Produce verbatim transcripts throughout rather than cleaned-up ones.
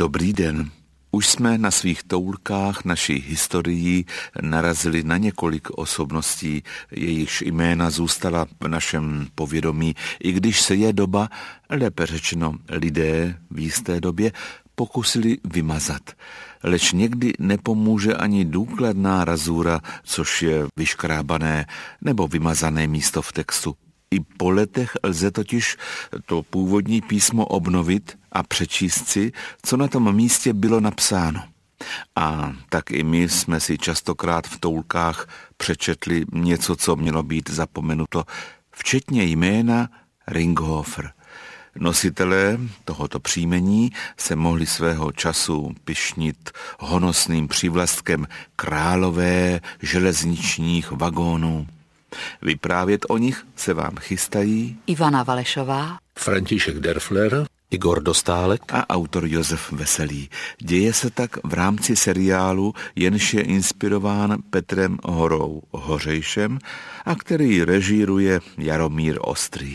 Dobrý den. Už jsme na svých toulkách naší historií narazili na několik osobností, jejichž jména zůstala v našem povědomí, i když se je doba, lépe řečeno lidé v jisté době, pokusili vymazat. Leč někdy nepomůže ani důkladná razura, což je vyškrábané nebo vymazané místo v textu. I po letech lze totiž to původní písmo obnovit a přečíst si, co na tom místě bylo napsáno. A tak i my jsme si častokrát v toulkách přečetli něco, co mělo být zapomenuto, včetně jména Ringhofr. Nositelé tohoto příjmení se mohli svého času pyšnit honosným přívlastkem králové železničních vagónů. Vyprávět o nich se vám chystají Ivana Valešová, František Derfler, Igor Dostálek a autor Josef Veselý. Děje se tak v rámci seriálu, jenž je inspirován Petrem Horou Hořejšem a který režíruje Jaromír Ostrý.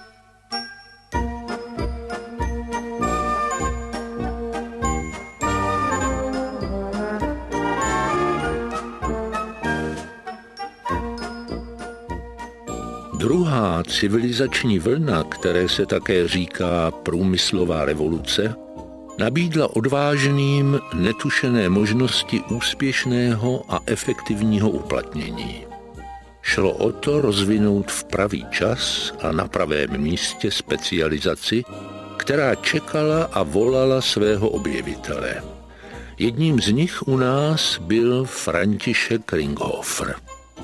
Druhá civilizační vlna, které se také říká průmyslová revoluce, nabídla odvážným netušené možnosti úspěšného a efektivního uplatnění. Šlo o to rozvinout v pravý čas a na pravém místě specializaci, která čekala a volala svého objevitele. Jedním z nich u nás byl František Ringhofr.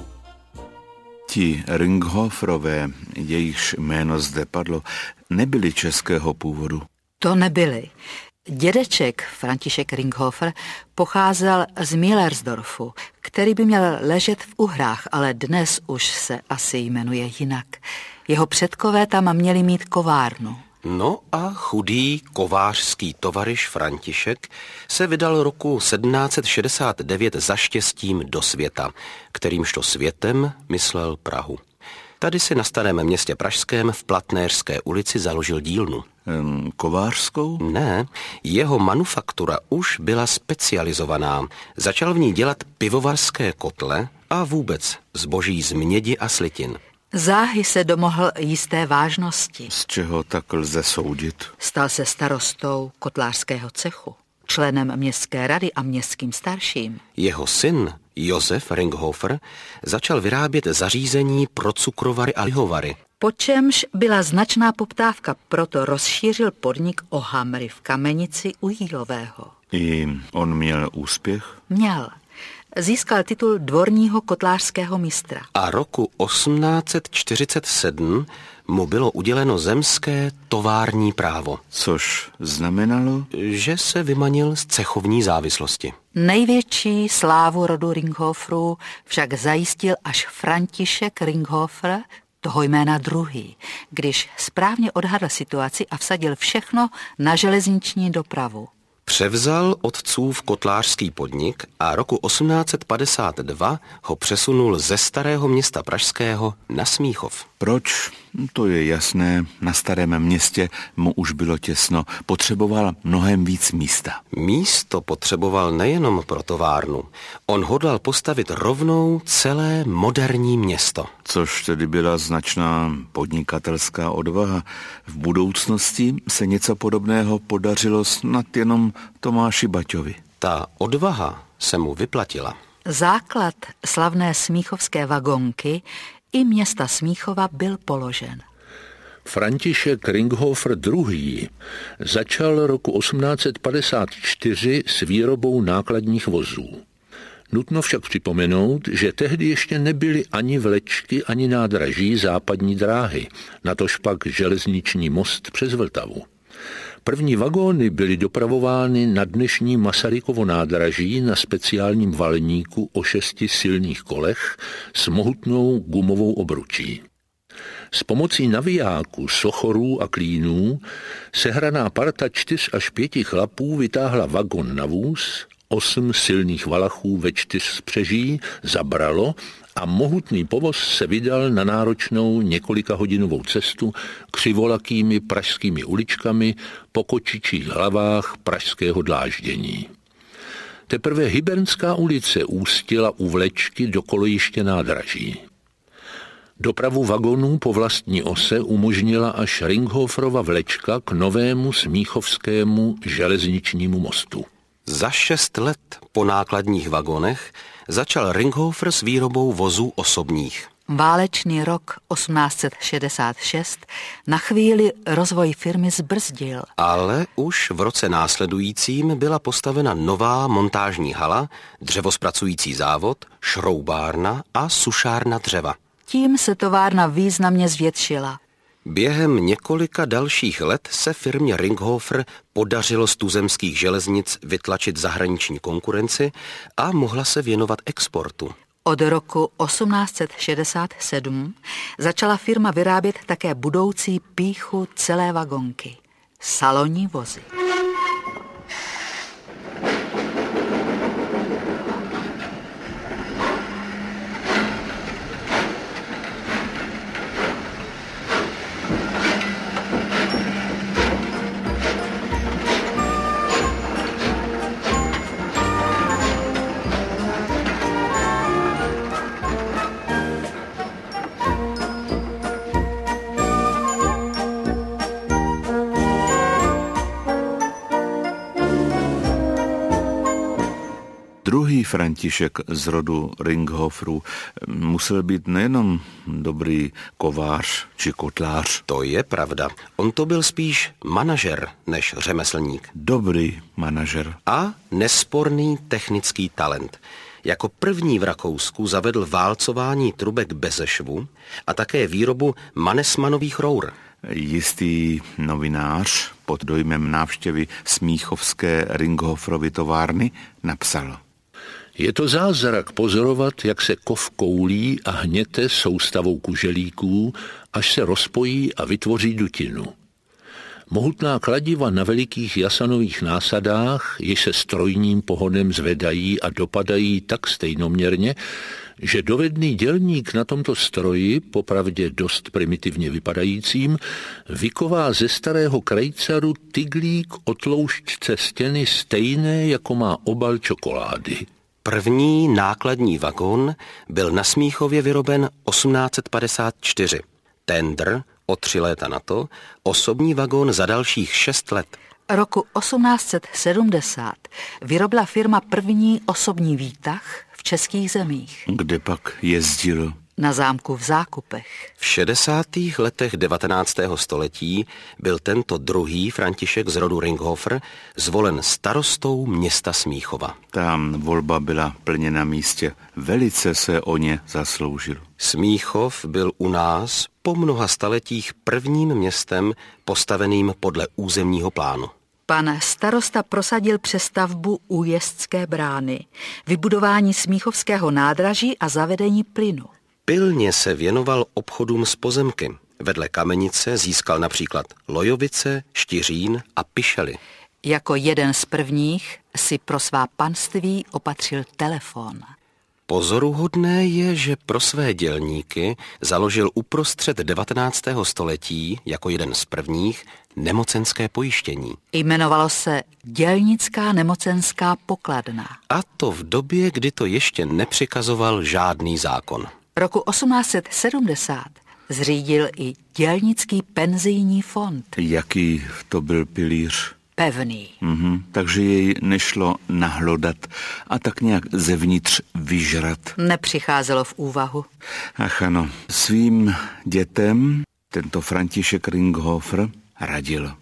Ti Ringhofrové, jejichž jméno zde padlo, nebyli českého původu. To nebyli. Dědeček František Ringhofr pocházel z Millersdorfu, který by měl ležet v Uhrách, ale dnes už se asi jmenuje jinak. Jeho předkové tam měli mít kovárnu. No a chudý kovářský tovaryš František se vydal roku sedmnáct set šedesát devět za štěstím do světa, kterýmžto světem myslel Prahu. Tady si na starém městě pražském v Platnéřské ulici založil dílnu. Ehm, kovářskou? Ne, jeho manufaktura už byla specializovaná. Začal v ní dělat pivovarské kotle a vůbec zboží z mědi a slitin. Záhy se domohl jisté vážnosti. Z čeho tak lze soudit? Stal se starostou kotlářského cechu, členem městské rady a městským starším. Jeho syn Josef Ringhofr začal vyrábět zařízení pro cukrovary a lihovary. Po čemž byla značná poptávka, proto rozšířil podnik o hamry v Kamenici u Jílového. I on měl úspěch? Měl. Získal titul dvorního kotlářského mistra. A roku osmnáct set čtyřicet sedm mu bylo uděleno zemské tovární právo. Což znamenalo? Že se vymanil z cechovní závislosti. Největší slávu rodu Ringhofrů však zajistil až František Ringhofr, toho jména druhý, když správně odhadl situaci a vsadil všechno na železniční dopravu. Převzal otcův kotlářský podnik a roku osmnáct set padesát dva ho přesunul ze starého města pražského na Smíchov. Proč? To je jasné, na starém městě mu už bylo těsno, potřeboval mnohem víc místa. Místo potřeboval nejenom pro továrnu, on hodlal postavit rovnou celé moderní město. Což tedy byla značná podnikatelská odvaha. V budoucnosti se něco podobného podařilo snad jenom Tomáši Baťovi. Ta odvaha se mu vyplatila. Základ slavné smíchovské vagonky i města Smíchova byl položen. František Ringhofr druhý. začal roku osmnáct set padesát čtyři s výrobou nákladních vozů. Nutno však připomenout, že tehdy ještě nebyly ani vlečky, ani nádraží západní dráhy, natož pak železniční most přes Vltavu. První vagóny byly dopravovány na dnešní Masarykovo nádraží na speciálním valníku o šesti silných kolech s mohutnou gumovou obručí. S pomocí navijáků, sochorů a klínů sehraná parta čtyř až pěti chlapů vytáhla vagon na vůz Osm silných valachů ve čtyřspřeží zabralo a mohutný povoz se vydal na náročnou několikahodinovou cestu křivolakými pražskými uličkami po kočičích hlavách pražského dláždění. Teprve Hybernská ulice ústila u vlečky do kolejiště nádraží. Dopravu vagonů po vlastní ose umožnila až Ringhofrova vlečka k novému smíchovskému železničnímu mostu. Za šest let po nákladních vagonech začal Ringhofr s výrobou vozů osobních. Válečný rok osmnáct set šedesát šest na chvíli rozvoj firmy zbrzdil. Ale už v roce následujícím byla postavena nová montážní hala, dřevospracující závod, šroubárna a sušárna dřeva. Tím se továrna významně zvětšila. Během několika dalších let se firmě Ringhofr podařilo z tuzemských železnic vytlačit zahraniční konkurenci a mohla se věnovat exportu. Od roku osmnáct set šedesát sedm začala firma vyrábět také budoucí pýchu celé vagonky. Salonní vozy. Druhý František z rodu Ringhofrů musel být nejenom dobrý kovář či kotlář. To je pravda. On to byl spíš manažer než řemeslník. Dobrý manažer. A nesporný technický talent. Jako první v Rakousku zavedl válcování trubek beze švu a také výrobu Mannesmannových rour. Jistý novinář pod dojmem návštěvy smíchovské Ringhofrovy továrny napsal: Je to zázrak pozorovat, jak se kov koulí a hněte soustavou kuželíků, až se rozpojí a vytvoří dutinu. Mohutná kladiva na velikých jasanových násadách, jež se strojním pohonem zvedají a dopadají tak stejnoměrně, že dovedný dělník na tomto stroji, popravdě dost primitivně vypadajícím, vyková ze starého krejcaru tyglík o tloušťce stěny stejné, jako má obal čokolády. První nákladní vagon byl na Smíchově vyroben osmnáct set padesát čtyři. Tendr o tři léta na to, osobní vagon za dalších šest let. Roku osmnáct set sedmdesát vyrobila firma první osobní výtah v českých zemích. Kde pak jezdil? Na zámku v Zákupech. V šedesátých letech devatenáctého století byl tento druhý František z rodu Ringhofr zvolen starostou města Smíchova. Tam volba byla plně na místě. Velice se o ně zasloužil. Smíchov byl u nás po mnoha staletích prvním městem postaveným podle územního plánu. Pan starosta prosadil přestavbu Újezdské brány, vybudování smíchovského nádraží a zavedení plynu. Pilně se věnoval obchodům s pozemky. Vedle Kamenice získal například Lojovice, Štiřín a Pišely. Jako jeden z prvních si pro svá panství opatřil telefon. Pozoruhodné je, že pro své dělníky založil uprostřed devatenáctého století jako jeden z prvních nemocenské pojištění. Jmenovalo se Dělnická nemocenská pokladna. A to v době, kdy to ještě nepřikazoval žádný zákon. Roku osmnáct set sedmdesát zřídil i Dělnický penzijní fond. Jaký to byl pilíř? Pevný. Mhm, takže jej nešlo nahlodat a tak nějak zevnitř vyžrat. Nepřicházelo v úvahu. Ach ano, svým dětem tento František Ringhofr radil.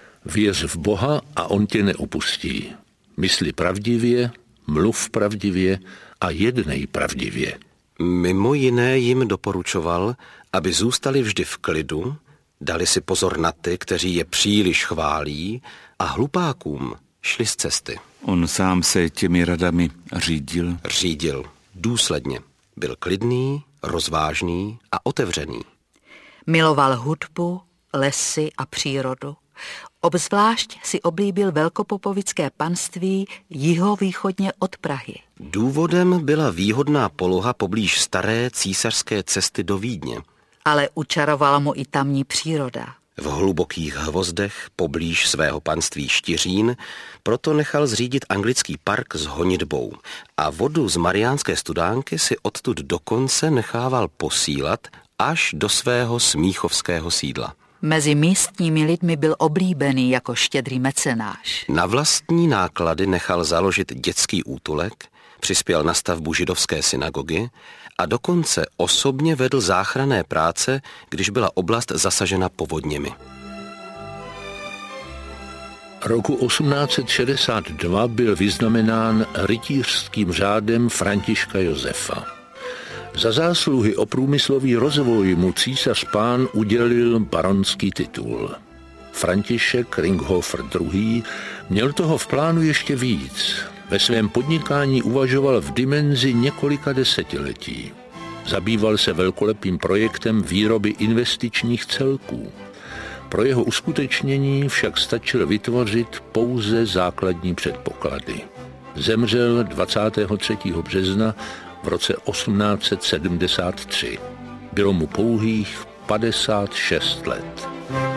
Věř v Boha a on tě neopustí. Mysli pravdivě, mluv pravdivě a jednej pravdivě. Mimo jiné jim doporučoval, aby zůstali vždy v klidu, dali si pozor na ty, kteří je příliš chválí, a hlupákům šli z cesty. On sám se těmi radami řídil? Řídil. Důsledně. Byl klidný, rozvážný a otevřený. Miloval hudbu, lesy a přírodu. Obzvlášť si oblíbil velkopopovické panství jihovýchodně od Prahy. Důvodem byla výhodná poloha poblíž staré císařské cesty do Vídně. Ale učarovala mu i tamní příroda. V hlubokých hvozdech poblíž svého panství Štiřín proto nechal zřídit anglický park s honitbou a vodu z Mariánské studánky si odtud dokonce nechával posílat až do svého smíchovského sídla. Mezi místními lidmi byl oblíbený jako štědrý mecenáš. Na vlastní náklady nechal založit dětský útulek, přispěl na stavbu židovské synagogy a dokonce osobně vedl záchranné práce, když byla oblast zasažena povodněmi. Roku osmnáct set šedesát dva byl vyznamenán rytířským řádem Františka Josefa. Za zásluhy o průmyslový rozvoj mu císař pán udělil baronský titul. František Ringhofer druhý. měl toho v plánu ještě víc. Ve svém podnikání uvažoval v dimenzi několika desetiletí. Zabýval se velkolepým projektem výroby investičních celků. Pro jeho uskutečnění však stačil vytvořit pouze základní předpoklady. Zemřel dvacátého třetího března v roce osmnáct set sedmdesát tři. Bylo mu pouhých padesát šest let.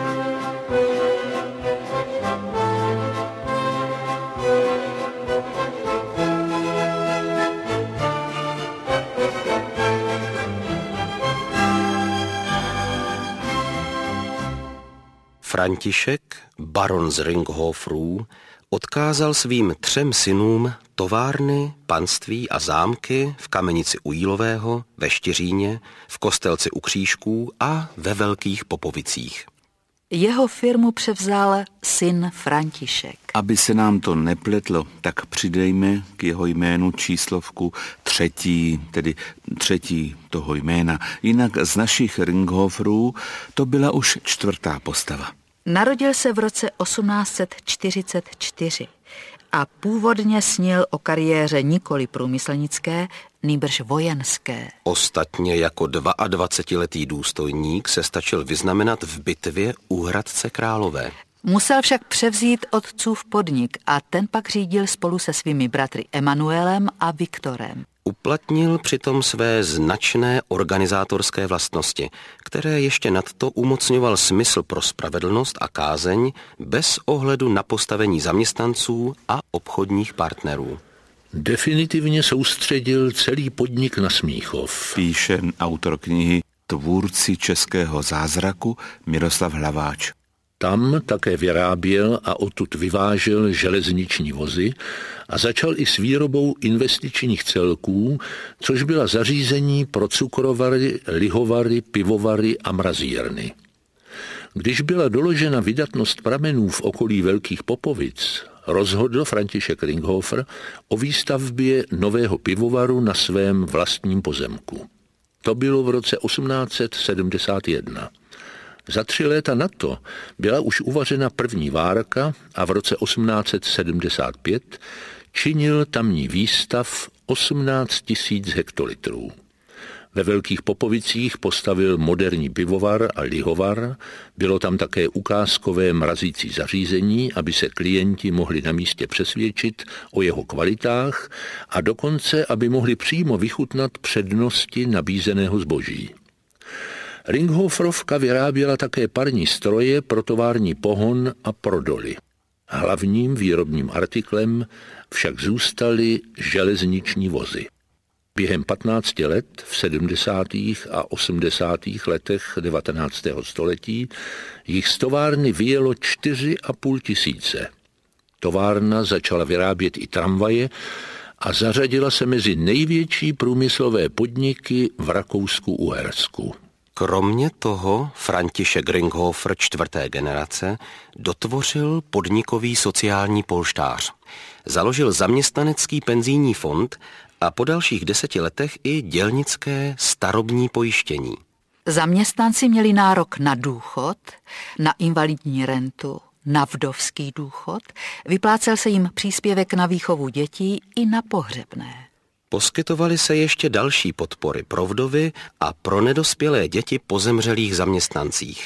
František, baron z Ringhoferů, odkázal svým třem synům továrny, panství a zámky v Kamenici u Jílového, ve Štiříně, v Kostelci u Křížků a ve Velkých Popovicích. Jeho firmu převzal syn František. Aby se nám to nepletlo, tak přidejme k jeho jménu číslovku třetí, tedy třetí toho jména. Jinak z našich Ringhoferů to byla už čtvrtá postava. Narodil se v roce osmnáct set čtyřicet čtyři a původně snil o kariéře nikoli průmyslnické, nýbrž vojenské. Ostatně jako dvaadvacetiletý důstojník se stačil vyznamenat v bitvě u Hradce Králové. Musel však převzít otcův podnik a ten pak řídil spolu se svými bratry Emanuelem a Viktorem. Uplatnil přitom své značné organizátorské vlastnosti, které ještě nadto umocňoval smysl pro spravedlnost a kázeň bez ohledu na postavení zaměstnanců a obchodních partnerů. Definitivně soustředil celý podnik na Smíchov. Píše autor knihy Tvůrci českého zázraku Miroslav Hlaváč. Tam také vyráběl a odtud vyvážel železniční vozy a začal i s výrobou investičních celků, což byla zařízení pro cukrovary, lihovary, pivovary a mrazírny. Když byla doložena vydatnost pramenů v okolí Velkých Popovic, rozhodl František Ringhofer o výstavbě nového pivovaru na svém vlastním pozemku. To bylo v roce osmnáct set sedmdesát jedna. Za tři léta na to byla už uvařena první várka a v roce osmnáct set sedmdesát pět činil tamní výstav osmnáct tisíc hektolitrů. Ve Velkých Popovicích postavil moderní pivovar a lihovar, bylo tam také ukázkové mrazící zařízení, aby se klienti mohli na místě přesvědčit o jeho kvalitách a dokonce, aby mohli přímo vychutnat přednosti nabízeného zboží. Ringhoferovka vyráběla také parní stroje pro tovární pohon a pro doly. Hlavním výrobním artiklem však zůstaly železniční vozy. Během patnácti let v sedmdesátých a osmdesátých letech devatenáctého století jich z továrny vyjelo čtyři a půl tisíce. Továrna začala vyrábět i tramvaje a zařadila se mezi největší průmyslové podniky v Rakousku-Uhersku. Kromě toho František Ringhofer čtvrté generace dotvořil podnikový sociální polštář. Založil zaměstnanecký penzijní fond a po dalších deseti letech i dělnické starobní pojištění. Zaměstnanci měli nárok na důchod, na invalidní rentu, na vdovský důchod, vyplácel se jim příspěvek na výchovu dětí i na pohřebné. Poskytovaly se ještě další podpory pro vdovy a pro nedospělé děti po zemřelých zaměstnancích.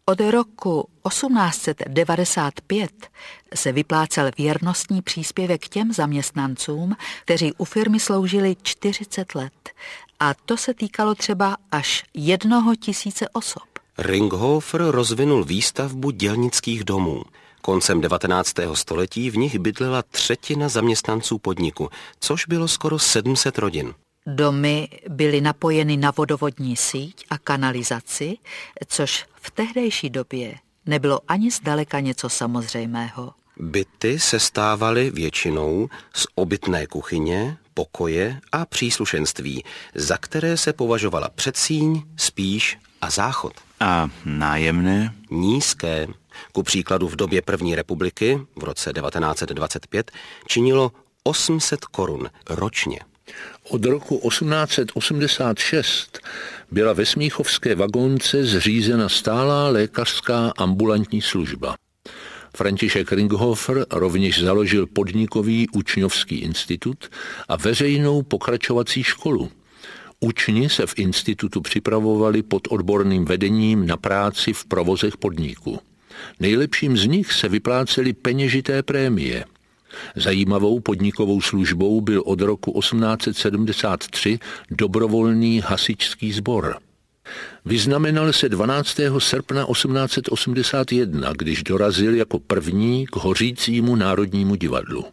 Od roku osmnáct set devadesát pět se vyplácel věrnostní příspěvek těm zaměstnancům, kteří u firmy sloužili čtyřicet let. A to se týkalo třeba až jednoho tisíce osob. Ringhofer rozvinul výstavbu dělnických domů. Koncem devatenáctého století v nich bydlela třetina zaměstnanců podniku, což bylo skoro sedm set rodin. Domy byly napojeny na vodovodní síť a kanalizaci, což v tehdejší době nebylo ani zdaleka něco samozřejmého. Byty se stávaly většinou z obytné kuchyně, pokoje a příslušenství, za které se považovala předsíň, spíš a záchod. A nájemné? Nízké. Ku příkladu v době první republiky v roce devatenáct set dvacet pět činilo osm set korun ročně. Od roku osmnáct set osmdesát šest byla ve Smíchovské vagonce zřízena stálá lékařská ambulantní služba. František Ringhofer rovněž založil podnikový učňovský institut a veřejnou pokračovací školu. Učni se v institutu připravovali pod odborným vedením na práci v provozech podniku. Nejlepším z nich se vyplácely peněžité prémie. Zajímavou podnikovou službou byl od roku osmnáct set sedmdesát tři dobrovolný hasičský sbor. Vyznamenal se dvanáctého srpna osmnáct set osmdesát jedna, když dorazil jako první k hořícímu Národnímu divadlu.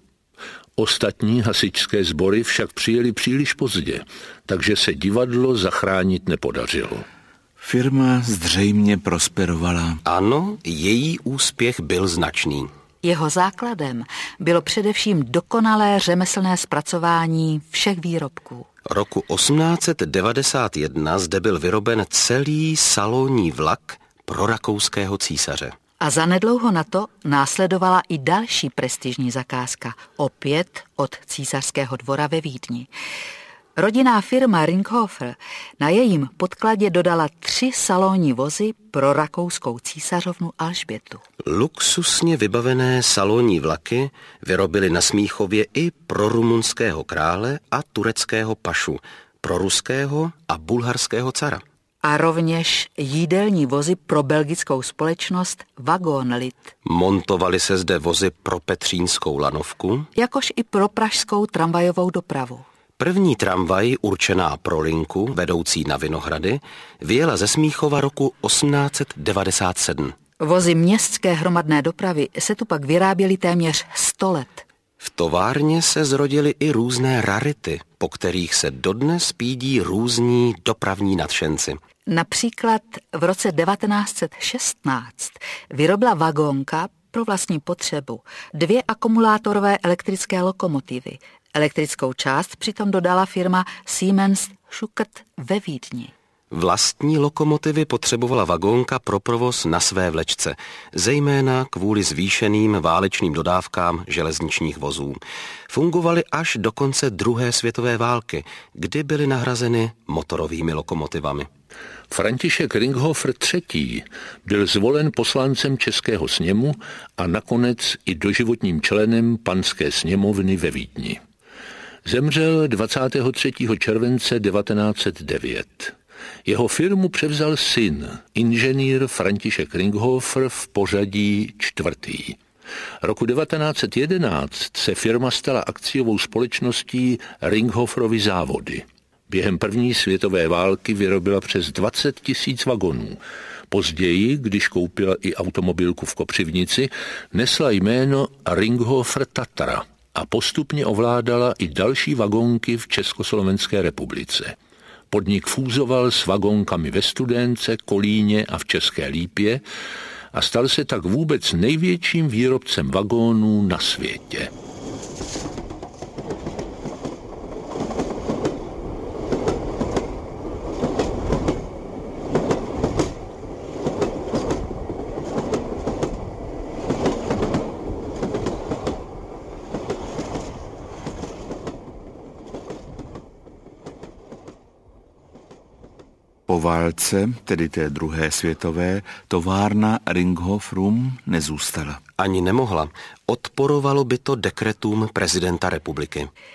Ostatní hasičské sbory však přijeli příliš pozdě, takže se divadlo zachránit nepodařilo. Firma zřejmě prosperovala. Ano, její úspěch byl značný. Jeho základem bylo především dokonalé řemeslné zpracování všech výrobků. Roku osmnáct set devadesát jedna zde byl vyroben celý salonní vlak pro rakouského císaře. A zanedlouho na to následovala i další prestižní zakázka, opět od císařského dvora ve Vídni. Rodinná firma Ringhofer na jejím podkladě dodala tři salonní vozy pro rakouskou císařovnu Alžbětu. Luxusně vybavené salonní vlaky vyrobili na Smíchově i pro rumunského krále a tureckého pašu, pro ruského a bulharského cara. A rovněž jídelní vozy pro belgickou společnost Wagonlit. Montovaly se zde vozy pro petřínskou lanovku, jakož i pro pražskou tramvajovou dopravu. První tramvaj určená pro linku, vedoucí na Vinohrady, vyjela ze Smíchova roku osmnáct set devadesát sedm. Vozy městské hromadné dopravy se tu pak vyráběly téměř sto let. V továrně se zrodily i různé rarity, po kterých se dodnes pídí různí dopravní nadšenci. Například v roce devatenáct set šestnáct vyrobila vagónka pro vlastní potřebu dvě akumulátorové elektrické lokomotivy. Elektrickou část přitom dodala firma Siemens Schuckert ve Vídni. Vlastní lokomotivy potřebovala vagónka pro provoz na své vlečce, zejména kvůli zvýšeným válečným dodávkám železničních vozů. Fungovaly až do konce druhé světové války, kdy byly nahrazeny motorovými lokomotivami. František Ringhofer třetí byl zvolen poslancem Českého sněmu a nakonec i doživotním členem Panské sněmovny ve Vídni. Zemřel dvacátého třetího července devatenáct set devět. Jeho firmu převzal syn, inženýr František Ringhofer v pořadí čtvrtý. Roku devatenáct set jedenáct se firma stala akciovou společností Ringhoferovy závody. Během první světové války vyrobila přes dvacet tisíc vagonů. Později, když koupila i automobilku v Kopřivnici, nesla jméno Ringhofer Tatra a postupně ovládala i další vagónky v Československé republice. Podnik fúzoval s vagónkami ve Studénce, Kolíně a v České Lípě a stal se tak vůbec největším výrobcem vagónů na světě. Po válce, tedy té druhé světové, továrna Ringhoferům nezůstala. Ani nemohla. Odporovalo by to dekretům prezidenta republiky.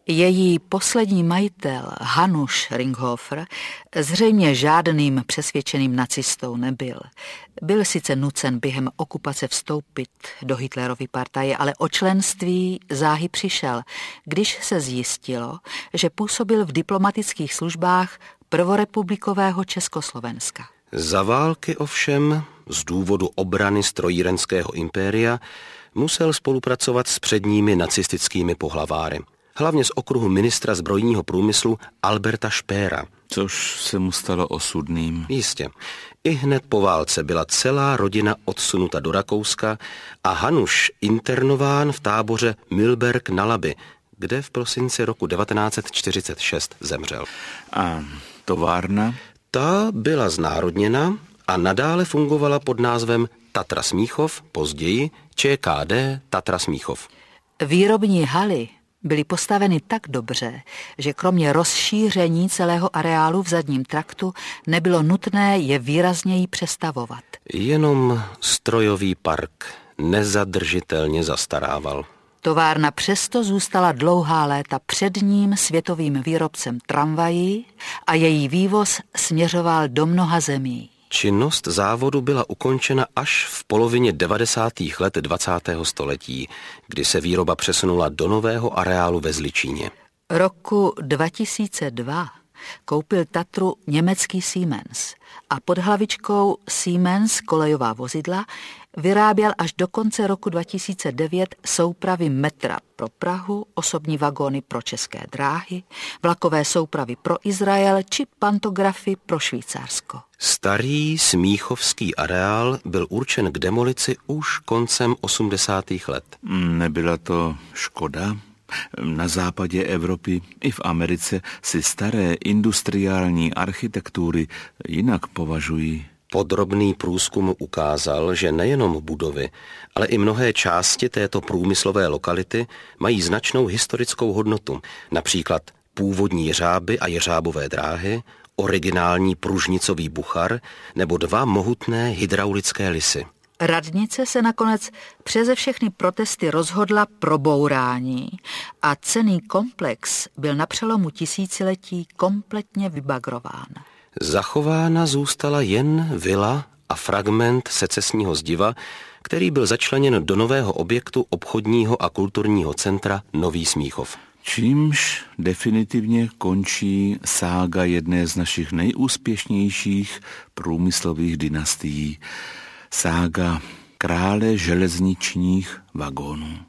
Její poslední majitel Hanuš Ringhoffer zřejmě žádným přesvědčeným nacistou nebyl. Byl sice nucen během okupace vstoupit do Hitlerovy partaje, ale o členství záhy přišel, když se zjistilo, že působil v diplomatických službách prvorepublikového Československa. Za války ovšem, z důvodu obrany strojírenského impéria, musel spolupracovat s předními nacistickými pohlaváry. Hlavně z okruhu ministra zbrojního průmyslu Alberta Speera. Což se mu stalo osudným. Jistě. I hned po válce byla celá rodina odsunuta do Rakouska a Hanuš internován v táboře Mühlberg na Labi, kde v prosinci roku devatenáct set čtyřicet šest zemřel. A továrna? Ta byla znárodněna a nadále fungovala pod názvem Tatra Smíchov, později ČKD Tatra Smíchov. Výrobní haly byly postaveny tak dobře, že kromě rozšíření celého areálu v zadním traktu nebylo nutné je výrazněji přestavovat. Jenom strojový park nezadržitelně zastarával. Továrna přesto zůstala dlouhá léta předním světovým výrobcem tramvají a její vývoz směřoval do mnoha zemí. Činnost závodu byla ukončena až v polovině devadesátých let dvacátého století, kdy se výroba přesunula do nového areálu ve Zličíně. Roku dva tisíce dva koupil Tatru německý Siemens a pod hlavičkou Siemens kolejová vozidla vyráběl až do konce roku dva tisíce devět soupravy metra pro Prahu, osobní vagóny pro České dráhy, vlakové soupravy pro Izrael či pantografy pro Švýcarsko. Starý smíchovský areál byl určen k demolici už koncem osmdesátých let. Nebyla to škoda? Na západě Evropy i v Americe si staré industriální architektury jinak považují. Podrobný průzkum ukázal, že nejenom budovy, ale i mnohé části této průmyslové lokality mají značnou historickou hodnotu. Například původní jeřáby a jeřábové dráhy, originální pružnicový buchar nebo dva mohutné hydraulické lisy. Radnice se nakonec přeze všechny protesty rozhodla pro bourání a cenný komplex byl na přelomu tisíciletí kompletně vybagrován. Zachována zůstala jen vila a fragment secesního zdiva, který byl začleněn do nového objektu obchodního a kulturního centra Nový Smíchov. Čímž definitivně končí sága jedné z našich nejúspěšnějších průmyslových dynastií. Sága krále železničních vagónů.